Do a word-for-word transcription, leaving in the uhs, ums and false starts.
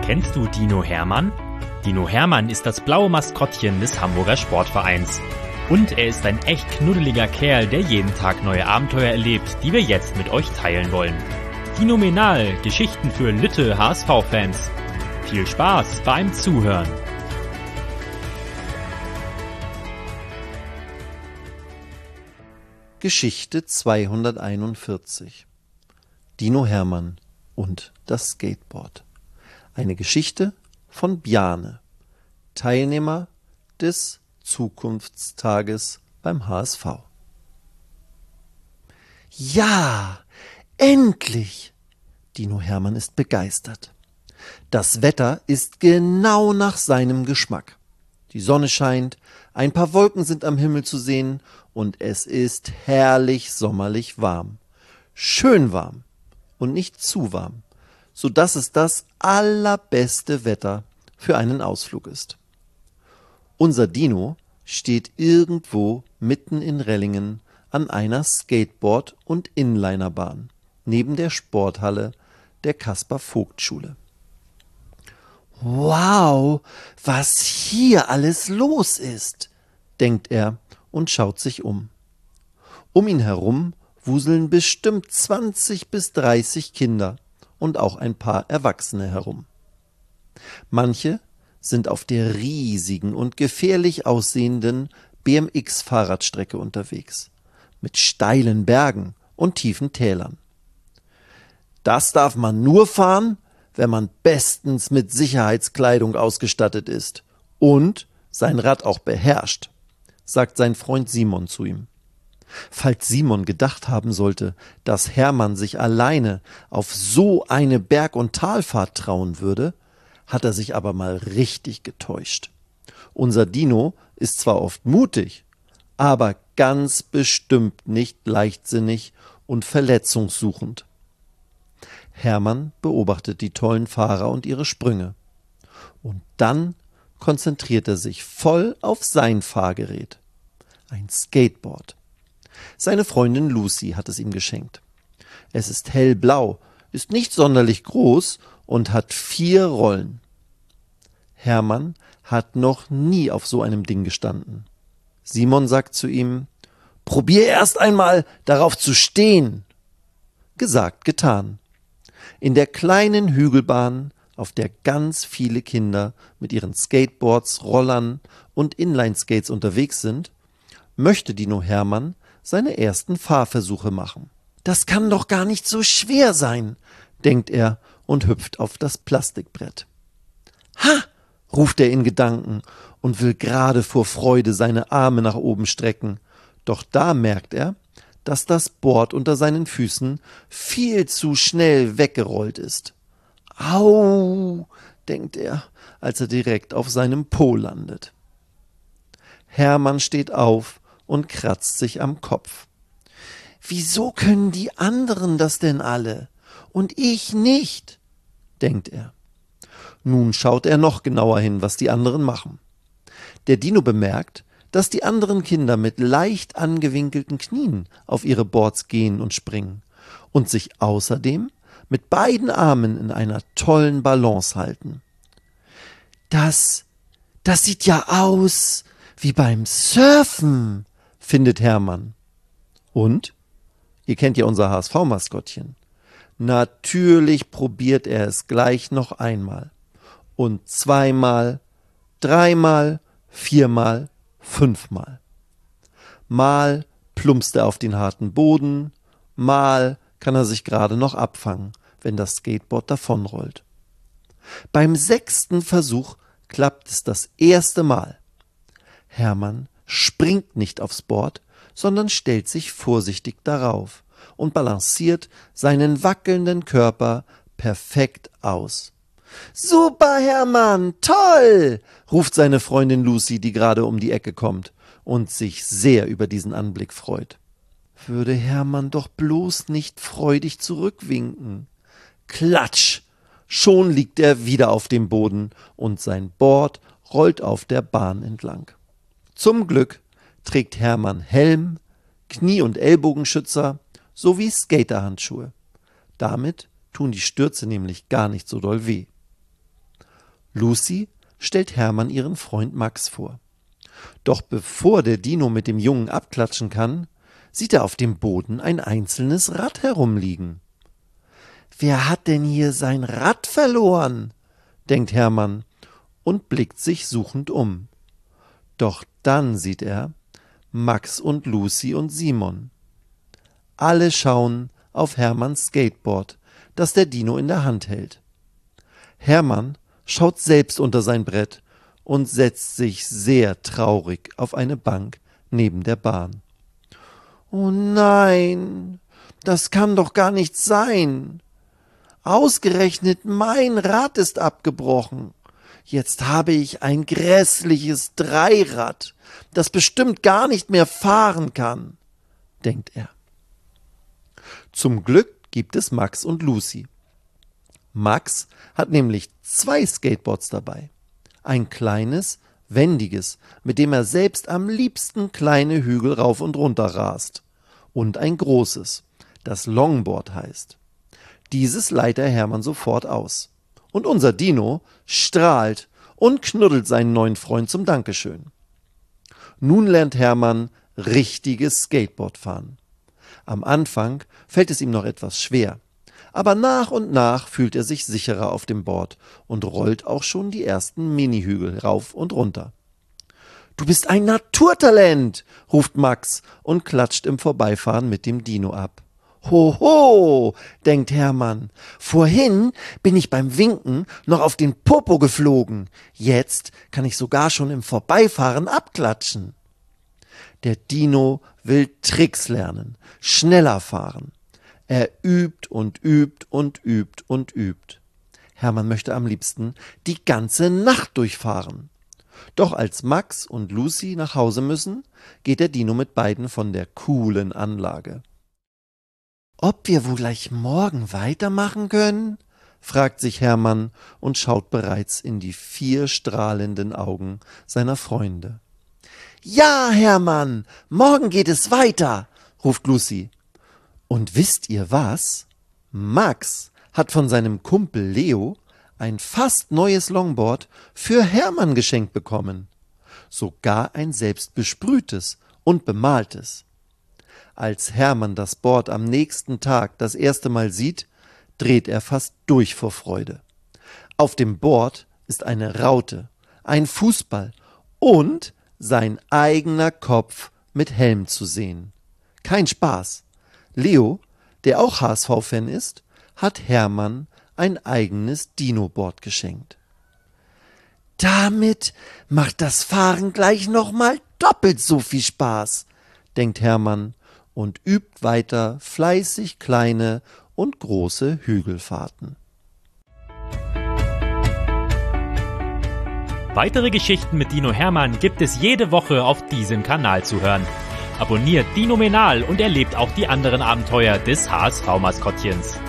Kennst du Dino Hermann? Dino Hermann ist das blaue Maskottchen des Hamburger Sportvereins. Und er ist ein echt knuddeliger Kerl, der jeden Tag neue Abenteuer erlebt, die wir jetzt mit euch teilen wollen. Dinomenal, Geschichten für Lütte H S V-Fans. Viel Spaß beim Zuhören. Geschichte zweihunderteinundvierzig. Dino Hermann und das Skateboard. Eine Geschichte von Bjarne, Teilnehmer des Zukunftstages beim H S V. Ja, endlich! Dino Hermann ist begeistert. Das Wetter ist genau nach seinem Geschmack. Die Sonne scheint, ein paar Wolken sind am Himmel zu sehen und es ist herrlich sommerlich warm. Schön warm und nicht zu warm, so dass es das allerbeste Wetter für einen Ausflug ist. Unser Dino steht irgendwo mitten in Rellingen an einer Skateboard- und Inlinerbahn neben der Sporthalle der Caspar-Vogt-Schule. Wow, was hier alles los ist, denkt er und schaut sich um. Um ihn herum wuseln bestimmt zwanzig bis dreißig Kinder und auch ein paar Erwachsene herum. Manche sind auf der riesigen und gefährlich aussehenden B M X-Fahrradstrecke unterwegs, mit steilen Bergen und tiefen Tälern. Das darf man nur fahren, wenn man bestens mit Sicherheitskleidung ausgestattet ist und sein Rad auch beherrscht, sagt sein Freund Simon zu ihm. Falls Simon gedacht haben sollte, dass Hermann sich alleine auf so eine Berg- und Talfahrt trauen würde, hat er sich aber mal richtig getäuscht. Unser Dino ist zwar oft mutig, aber ganz bestimmt nicht leichtsinnig und verletzungssuchend. Hermann beobachtet die tollen Fahrer und ihre Sprünge. Und dann konzentriert er sich voll auf sein Fahrgerät. Ein Skateboard. Seine Freundin Lucy hat es ihm geschenkt. Es ist hellblau, ist nicht sonderlich groß und hat vier Rollen. Hermann hat noch nie auf so einem Ding gestanden. Simon sagt zu ihm: »Probier erst einmal, darauf zu stehen.« Gesagt, getan. In der kleinen Hügelbahn, auf der ganz viele Kinder mit ihren Skateboards, Rollern und Inlineskates unterwegs sind, möchte Dino Hermann seine ersten Fahrversuche machen. Das kann doch gar nicht so schwer sein, denkt er und hüpft auf das Plastikbrett. Ha! Ruft er in Gedanken und will gerade vor Freude seine Arme nach oben strecken. Doch da merkt er, dass das Board unter seinen Füßen viel zu schnell weggerollt ist. Au, denkt er, als er direkt auf seinem Po landet. Hermann steht auf und kratzt sich am Kopf. Wieso können die anderen das denn alle und ich nicht? Denkt er. Nun schaut er noch genauer hin, was die anderen machen. Der Dino bemerkt, dass die anderen Kinder mit leicht angewinkelten Knien auf ihre Boards gehen und springen und sich außerdem mit beiden Armen in einer tollen Balance halten. Das, das sieht ja aus wie beim Surfen, findet Hermann. Und? Ihr kennt ja unser H S V-Maskottchen. Natürlich probiert er es gleich noch einmal. Und zweimal, dreimal, viermal, fünfmal. Mal plumpst er auf den harten Boden, mal kann er sich gerade noch abfangen, wenn das Skateboard davonrollt. Beim sechsten Versuch klappt es das erste Mal. Hermann springt nicht aufs Board, sondern stellt sich vorsichtig darauf und balanciert seinen wackelnden Körper perfekt aus. »Super, Hermann, toll!« ruft seine Freundin Lucy, die gerade um die Ecke kommt und sich sehr über diesen Anblick freut. Würde Hermann doch bloß nicht freudig zurückwinken. Klatsch! Schon liegt er wieder auf dem Boden und sein Board rollt auf der Bahn entlang. Zum Glück trägt Hermann Helm, Knie- und Ellbogenschützer sowie Skaterhandschuhe. Damit tun die Stürze nämlich gar nicht so doll weh. Lucy stellt Hermann ihren Freund Max vor. Doch bevor der Dino mit dem Jungen abklatschen kann, sieht er auf dem Boden ein einzelnes Rad herumliegen. »Wer hat denn hier sein Rad verloren?« denkt Hermann und blickt sich suchend um. Doch dann sieht er Max und Lucy und Simon. Alle schauen auf Hermanns Skateboard, das der Dino in der Hand hält. Hermann schaut selbst unter sein Brett und setzt sich sehr traurig auf eine Bank neben der Bahn. »Oh nein, das kann doch gar nicht sein. Ausgerechnet mein Rad ist abgebrochen. Jetzt habe ich ein grässliches Dreirad, das bestimmt gar nicht mehr fahren kann«, denkt er. Zum Glück gibt es Max und Lucy. Max hat nämlich zwei Skateboards dabei. Ein kleines, wendiges, mit dem er selbst am liebsten kleine Hügel rauf und runter rast. Und ein großes, das Longboard heißt. Dieses leiht er Hermann sofort aus. Und unser Dino strahlt und knuddelt seinen neuen Freund zum Dankeschön. Nun lernt Hermann richtiges Skateboard fahren. Am Anfang fällt es ihm noch etwas schwer, aber nach und nach fühlt er sich sicherer auf dem Board und rollt auch schon die ersten Mini-Hügel rauf und runter. »Du bist ein Naturtalent«, ruft Max und klatscht im Vorbeifahren mit dem Dino ab. »Hoho«, denkt Hermann, »vorhin bin ich beim Winken noch auf den Popo geflogen. Jetzt kann ich sogar schon im Vorbeifahren abklatschen.« Der Dino will Tricks lernen, schneller fahren. Er übt und übt und übt und übt. Hermann möchte am liebsten die ganze Nacht durchfahren. Doch als Max und Lucy nach Hause müssen, geht der Dino mit beiden von der coolen Anlage. »Ob wir wohl gleich morgen weitermachen können?« fragt sich Hermann und schaut bereits in die vier strahlenden Augen seiner Freunde. »Ja, Hermann, morgen geht es weiter«, ruft Lucy. Und wisst ihr was? Max hat von seinem Kumpel Leo ein fast neues Longboard für Hermann geschenkt bekommen. Sogar ein selbst besprühtes und bemaltes. Als Hermann das Board am nächsten Tag das erste Mal sieht, dreht er fast durch vor Freude. Auf dem Board ist eine Raute, ein Fußball und sein eigener Kopf mit Helm zu sehen. Kein Spaß. Leo, der auch H S V-Fan ist, hat Hermann ein eigenes Dino-Board geschenkt. »Damit macht das Fahren gleich nochmal doppelt so viel Spaß«, denkt Hermann und übt weiter fleißig kleine und große Hügelfahrten. Weitere Geschichten mit Dino Hermann gibt es jede Woche auf diesem Kanal zu hören. Abonniert Dinomenal und erlebt auch die anderen Abenteuer des H S V-Maskottchens.